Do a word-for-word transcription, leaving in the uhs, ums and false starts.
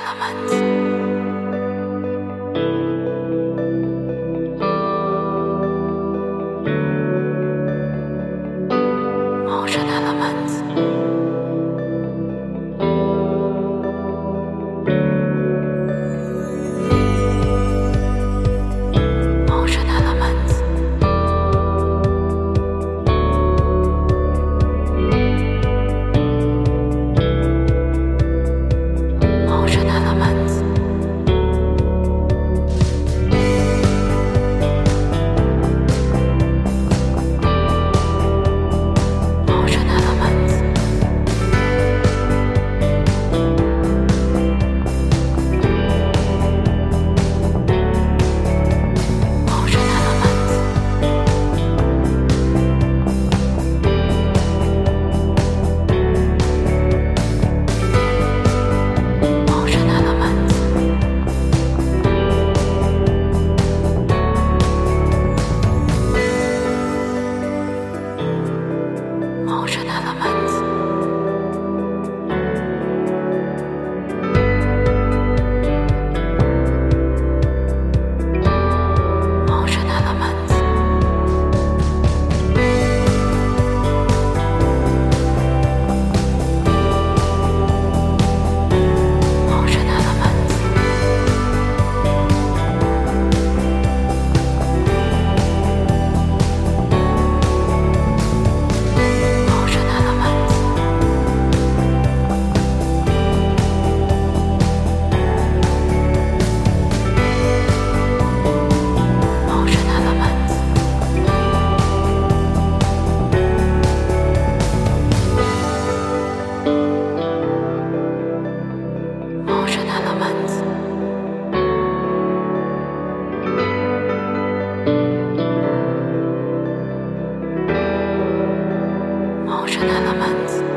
Elements. Motion elements. Motion elements. Motion elements. Motion elements. Motion elements. Motion elements. Motion elements. Motion elements. Motion elements. Motion elements. Motion elements. Motion elements. Motion elements.